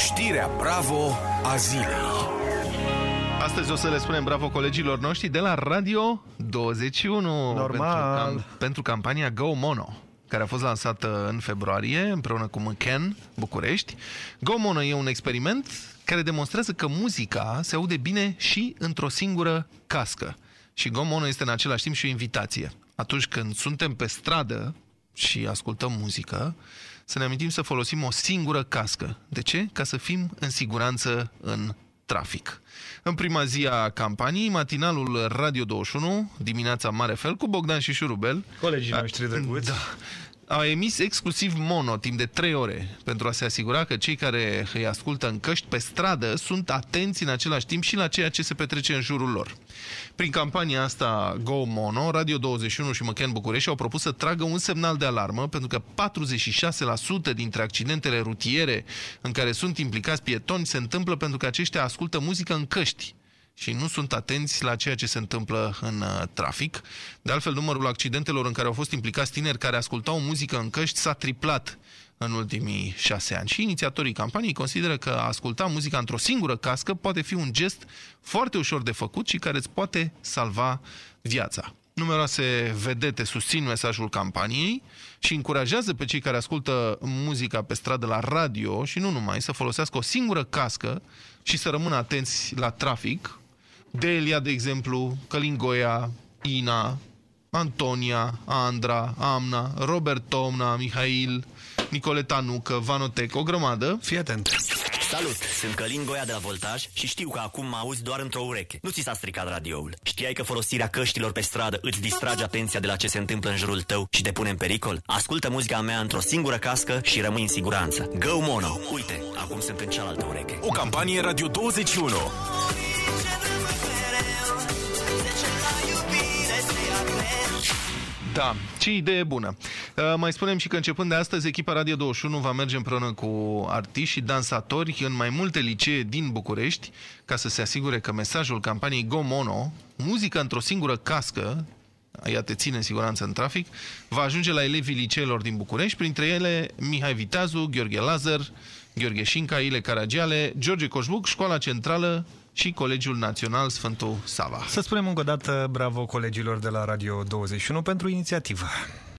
Știrea Bravo a zilei. Astăzi o să le spunem bravo colegilor noștri de la Radio 21. Normal. Pentru campania Go Mono, care a fost lansată în februarie împreună cu McCann, București. Go Mono e un experiment care demonstrează că muzica se aude bine și într-o singură cască. Și Go Mono este în același timp și o invitație. Atunci când suntem pe stradă și ascultăm muzică, să ne amintim să folosim o singură cască. De ce? Ca să fim în siguranță în trafic. În prima zi a campaniei, matinalul Radio 21, dimineața mare fel, cu Bogdan și Șurubel, colegii noștri drăguți, a emis exclusiv mono timp de 3 ore pentru a se asigura că cei care îi ascultă în căști pe stradă sunt atenți în același timp și la ceea ce se petrece în jurul lor. Prin campania asta Go Mono, Radio 21 și McCann București au propus să tragă un semnal de alarmă, pentru că 46% dintre accidentele rutiere în care sunt implicați pietoni se întâmplă pentru că aceștia ascultă muzică în căști și nu sunt atenți la ceea ce se întâmplă în trafic. De altfel, numărul accidentelor în care au fost implicați tineri care ascultau muzică în căști s-a triplat în ultimii 6 ani. Și inițiatorii campaniei consideră că a asculta muzica într-o singură cască poate fi un gest foarte ușor de făcut și care îți poate salva viața. Numeroase vedete susțin mesajul campaniei și încurajează pe cei care ascultă muzica pe stradă la radio și nu numai să folosească o singură cască și să rămână atenți la trafic. Delia, de exemplu, Călin Goia, Ina, Antonia, Andra, Amna, Robert Tomna, Mihail, Nicoleta Nucă, Vanotec, o grămadă. Fii atent! Salut, sunt Călin Goia de la Voltaj și știu că acum mă auzi doar într-o ureche. Nu ți s-a stricat radioul. Știai că folosirea căștilor pe stradă îți distrage atenția de la ce se întâmplă în jurul tău și te pune în pericol? Ascultă muzica mea într-o singură cască și rămâi în siguranță. Go Mono! Uite, acum sunt în cealaltă ureche. O campanie Radio 21. Da, ce idee bună. Mai spunem și că începând de astăzi, echipa Radio 21 va merge împreună cu artiști și dansatori în mai multe licee din București ca să se asigure că mesajul campaniei Go Mono, muzică într-o singură cască, ea te ține în siguranță în trafic, va ajunge la elevii liceelor din București, printre ele Mihai Viteazu, Gheorghe Lazar, Gheorghe Șinca, Ile Caragiale, George Coșbuc, Școala Centrală și Colegiul Național Sfântul Sava. Să spunem încă o dată bravo colegilor de la Radio 21 pentru inițiativă.